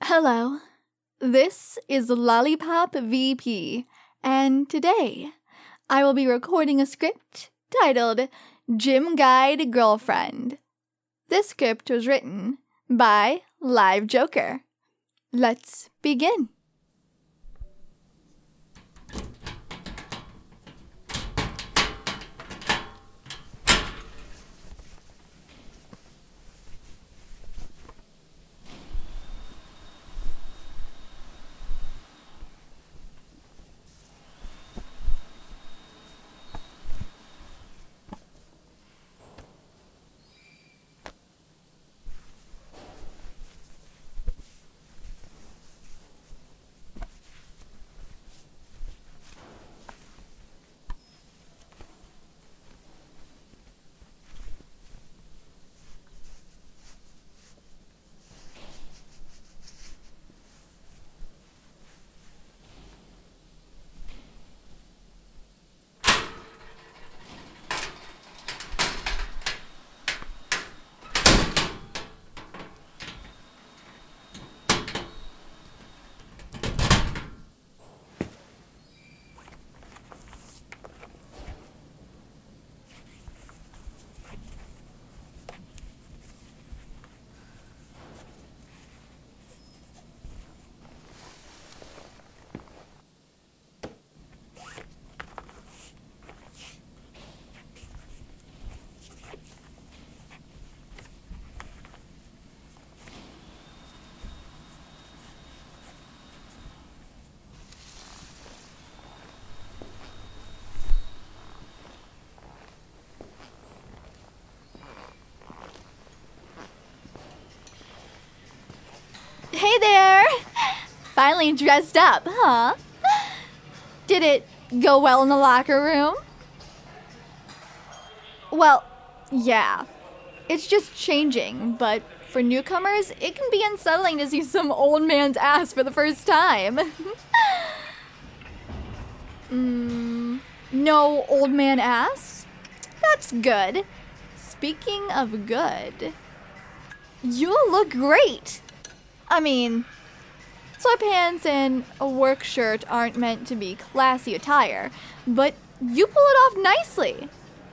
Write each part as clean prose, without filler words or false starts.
Hello, this is Lollipop VP, and today I will be recording a script titled Gym Guide Girlfriend. This script was written by Live Joker. Let's begin. Hey there! Finally dressed up, huh? Did it go well in the locker room? Well, yeah. It's just changing, but for newcomers, it can be unsettling to see some old man's ass for the first time. No old man ass? That's good. Speaking of good, you look great. I mean, sweatpants and a work shirt aren't meant to be classy attire, but you pull it off nicely.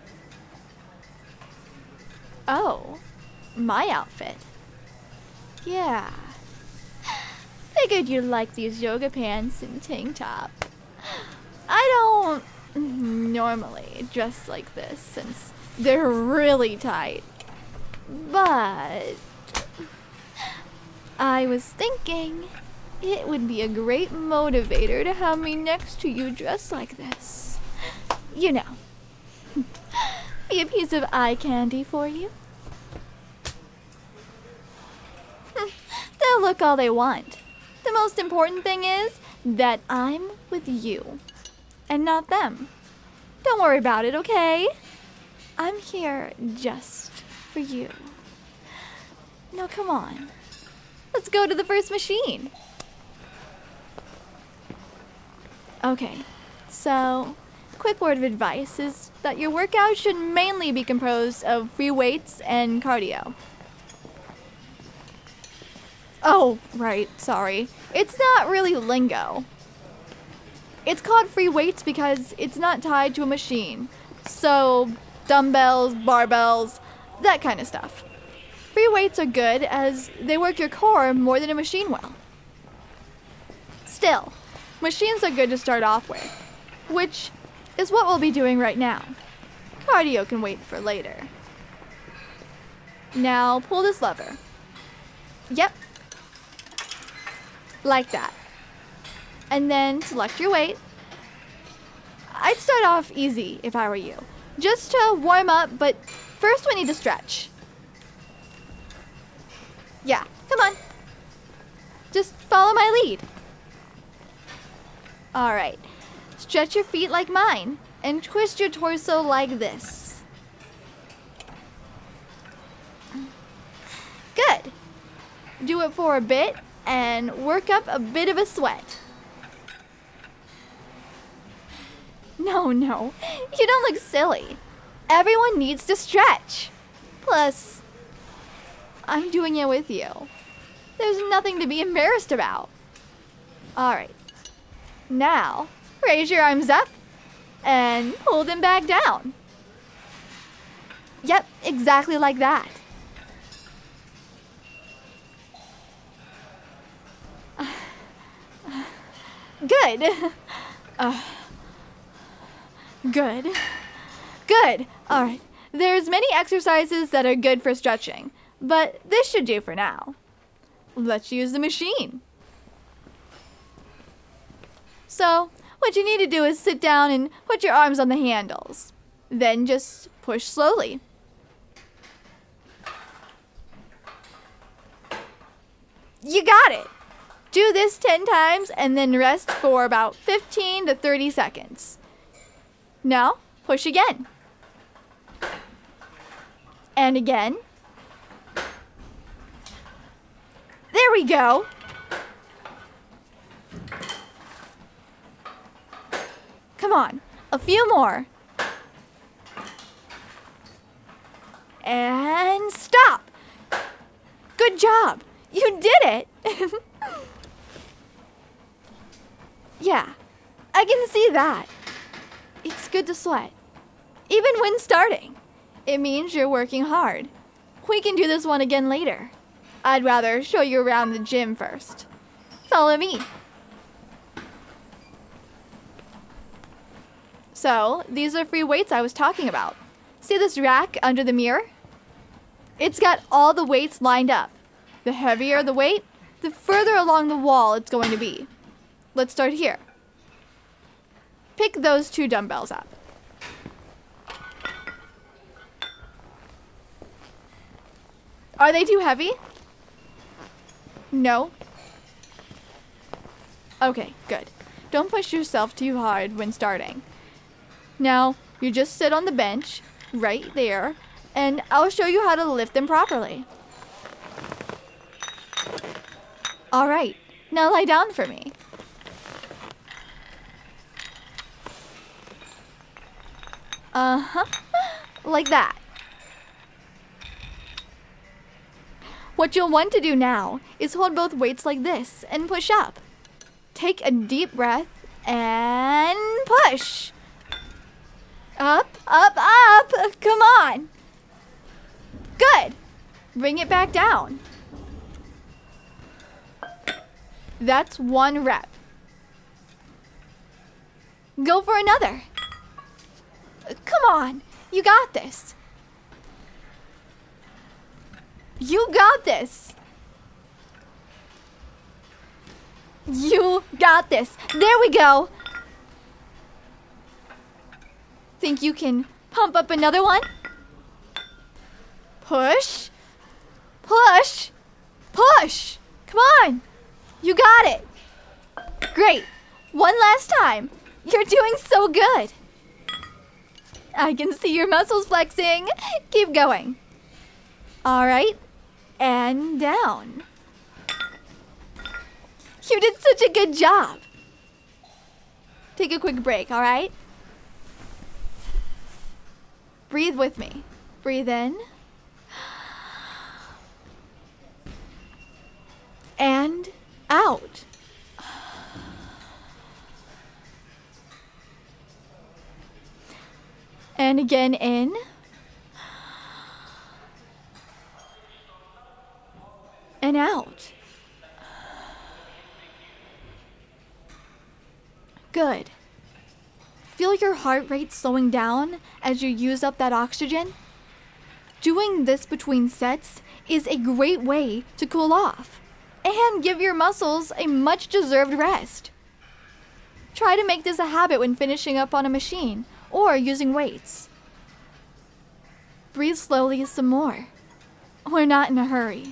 Oh, my outfit. Yeah. Figured you'd like these yoga pants and tank top. I don't normally dress like this since they're really tight, but I was thinking it would be a great motivator to have me next to you dressed like this. You know, be a piece of eye candy for you. They'll look all they want. The most important thing is that I'm with you and not them. Don't worry about it, okay? I'm here just for you. Now come on. Let's go to the first machine. Okay, so quick word of advice is that your workout should mainly be composed of free weights and cardio. Oh, right, sorry. It's not really lingo. It's called free weights because it's not tied to a machine. So, dumbbells, barbells, that kind of stuff. Free weights are good as they work your core more than a machine will. Still, machines are good to start off with, which is what we'll be doing right now. Cardio can wait for later. Now pull this lever. Yep. Like that. And then select your weight. I'd start off easy if I were you, just to warm up, but first we need to stretch. Yeah, come on. Just follow my lead. Alright, stretch your feet like mine and twist your torso like this. Good. Do it for a bit and work up a bit of a sweat. No, you don't look silly. Everyone needs to stretch. Plus, I'm doing it with you. There's nothing to be embarrassed about. Alright. Now, raise your arms up and pull them back down. Yep, exactly like that. Good. Good. Good. Alright. There's many exercises that are good for stretching, but this should do for now. Let's use the machine. So, what you need to do is sit down and put your arms on the handles. Then just push slowly. You got it! Do this 10 times and then rest for about 15 to 30 seconds. Now, push again. And again. There we go. Come on, a few more. And stop. Good job. You did it. Yeah, I can see that. It's good to sweat. Even when starting. It means you're working hard. We can do this one again later. I'd rather show you around the gym first. Follow me. So, these are free weights I was talking about. See this rack under the mirror? It's got all the weights lined up. The heavier the weight, the further along the wall it's going to be. Let's start here. Pick those 2 dumbbells up. Are they too heavy? No? Okay, good. Don't push yourself too hard when starting. Now, you just sit on the bench, right there, and I'll show you how to lift them properly. Alright, now lie down for me. Like that. What you'll want to do now is hold both weights like this and push up. Take a deep breath and push. Up, up, up. Come on. Good. Bring it back down. That's 1 rep. Go for another. Come on. You got this. You got this. You got this. There we go. Think you can pump up another one? Push. Push. Push. Come on. You got it. Great. One last time. You're doing so good. I can see your muscles flexing. Keep going. All right. And down. You did such a good job. Take a quick break, all right? Breathe with me. Breathe in. And out. And again in. And out. Good. Feel your heart rate slowing down as you use up that oxygen? Doing this between sets is a great way to cool off and give your muscles a much deserved rest. Try to make this a habit when finishing up on a machine or using weights. Breathe slowly some more. We're not in a hurry.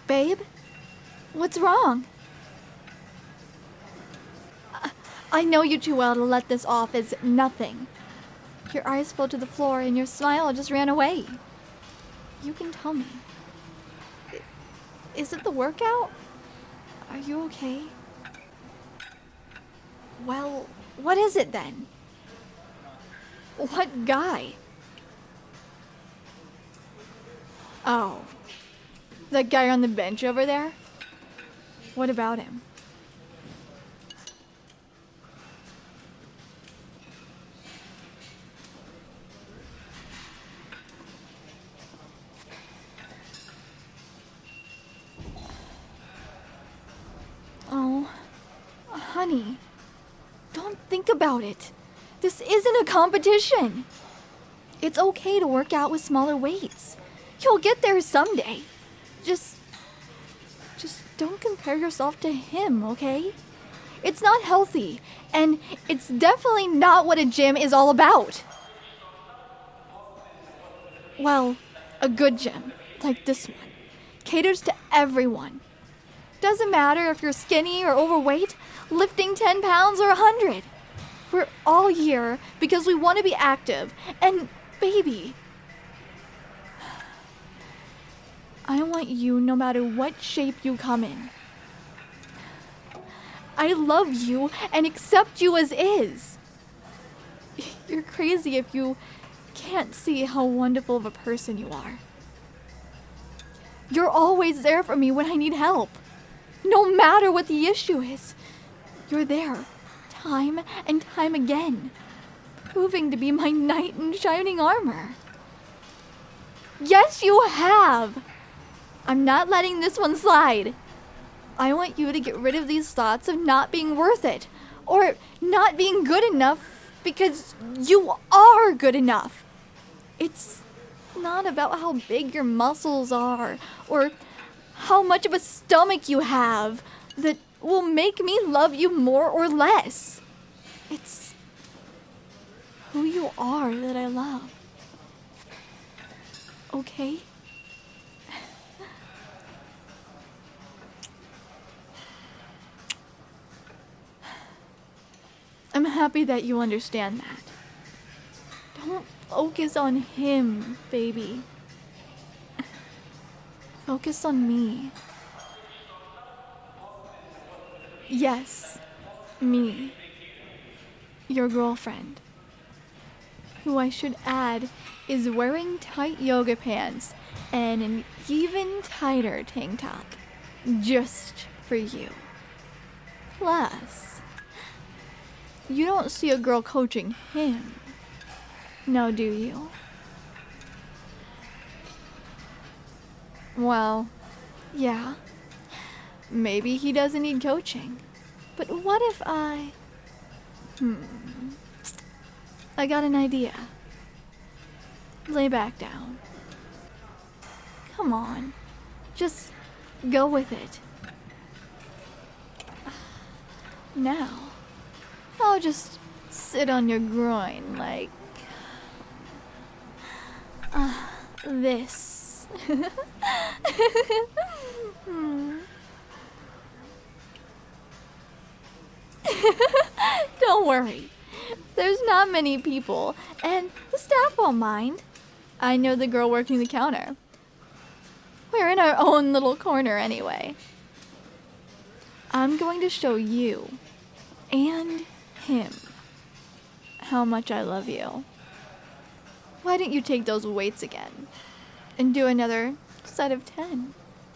Babe? What's wrong? I know you too well to let this off as nothing. Your eyes fell to the floor and your smile just ran away. You can tell me. Is it the workout? Are you okay? Well, what is it then? What guy? Oh, that guy on the bench over there? What about him? Oh, honey, don't think about it. This isn't a competition. It's okay to work out with smaller weights. You'll get there someday. Just don't compare yourself to him, okay? It's not healthy, and it's definitely not what a gym is all about. Well, a good gym, like this one, caters to everyone. Doesn't matter if you're skinny or overweight, lifting 10 pounds or 100. We're all here because we want to be active. And baby, I want you no matter what shape you come in. I love you and accept you as is. You're crazy if you can't see how wonderful of a person you are. You're always there for me when I need help. No matter what the issue is, you're there, time and time again, proving to be my knight in shining armor. Yes, you have! I'm not letting this one slide. I want you to get rid of these thoughts of not being worth it, or not being good enough, because you are good enough. It's not about how big your muscles are, or how much of a stomach you have that will make me love you more or less. It's who you are that I love. Okay? I'm happy that you understand that. Don't focus on him, baby. Focus on me. Yes, me. Your girlfriend. Who I should add is wearing tight yoga pants and an even tighter tank top. Just for you. Plus, you don't see a girl coaching him. Now do you? Well, yeah. Maybe he doesn't need coaching. But what if I got an idea. Lay back down. Come on. Just go with it. Now, I'll just sit on your groin like this. Don't worry. There's not many people, and the staff won't mind. I know the girl working the counter. We're in our own little corner anyway. I'm going to show you and him how much I love you. Why don't you take those weights again and do another set of 10?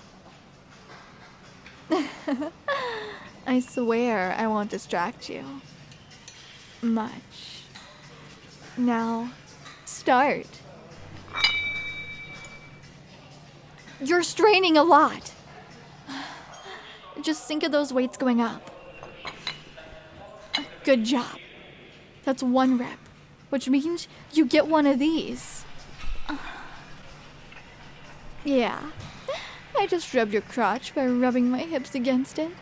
I swear I won't distract you much. Now, start. You're straining a lot. Just think of those weights going up. Good job. That's 1 rep, which means you get one of these. Yeah, I just rubbed your crotch by rubbing my hips against it.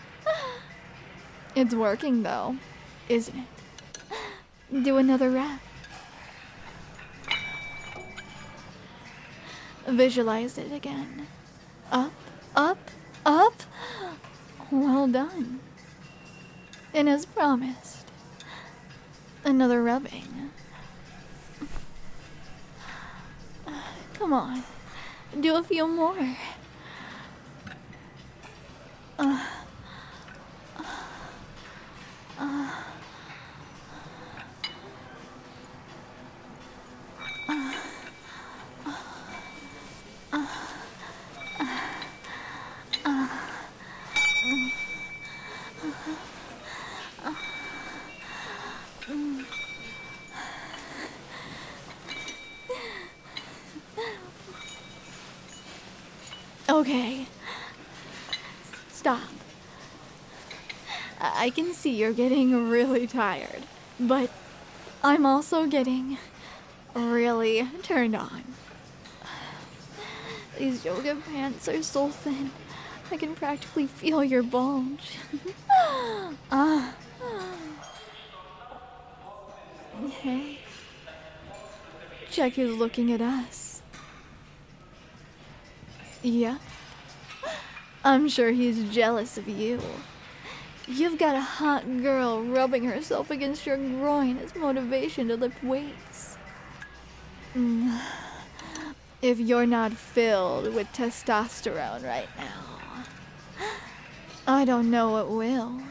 It's working though, isn't it? Do another rep. Visualize it again. Up Up, up. Well done. And as promised, another rubbing. Come on, do a few more. Okay. Stop. I can see you're getting really tired, but I'm also getting really turned on. These yoga pants are so thin, I can practically feel your bulge. Hey, check who's looking at us. Yeah, I'm sure he's jealous of you. You've got a hot girl rubbing herself against your groin as motivation to lift weights. If you're not filled with testosterone right now, I don't know what will.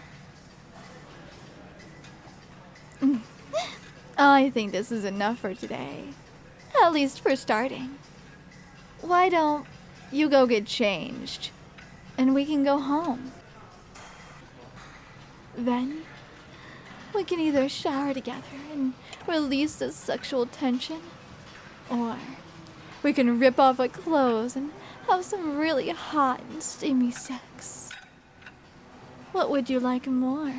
I think this is enough for today. At least for starting. Why don't you go get changed, and we can go home? Then, we can either shower together and release this sexual tension, or we can rip off our clothes and have some really hot and steamy sex. What would you like more?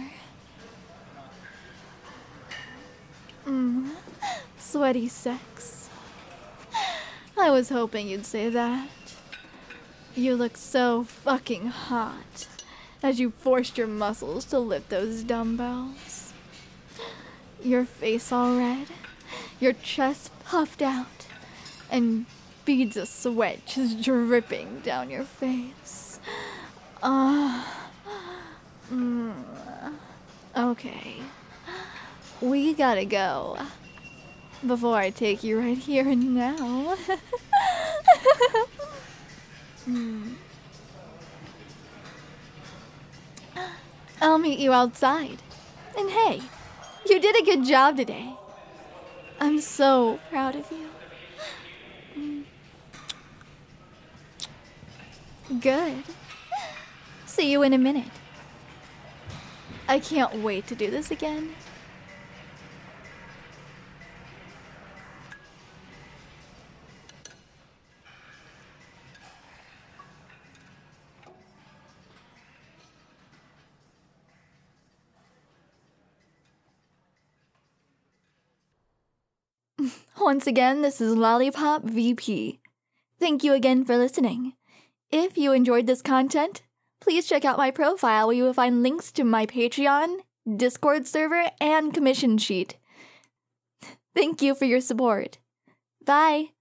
Sweaty sex. I was hoping you'd say that. You look so fucking hot as you forced your muscles to lift those dumbbells. Your face all red, your chest puffed out, and beads of sweat just dripping down your face. Okay. We gotta go. Before I take you right here and now. I'll meet you outside. And hey, you did a good job today. I'm so proud of you. Good. See you in a minute. I can't wait to do this again. Once again, this is Lollipop VP. Thank you again for listening. If you enjoyed this content, please check out my profile where you will find links to my Patreon, Discord server, and commission sheet. Thank you for your support. Bye.